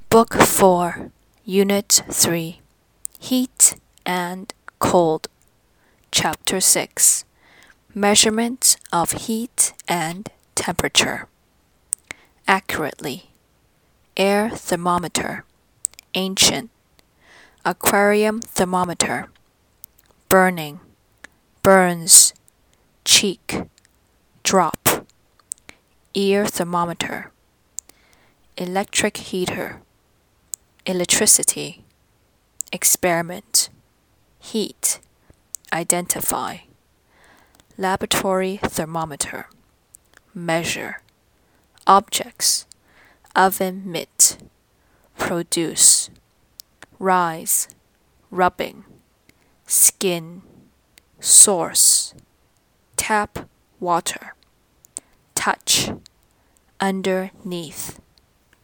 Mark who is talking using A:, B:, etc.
A: Book 4, Unit 3, Heat and Cold, Chapter 6, Measurement of Heat and Temperature. Accurately. Air thermometer, ancient. Aquarium thermometer, burning, burns, cheek, drop. Ear thermometer, electric heater, electricity, experiment, heat, identify. Laboratory thermometer, measure. Objects, oven mitt, produce. Rise, rubbing, skin, source. Tap water, touch, underneath.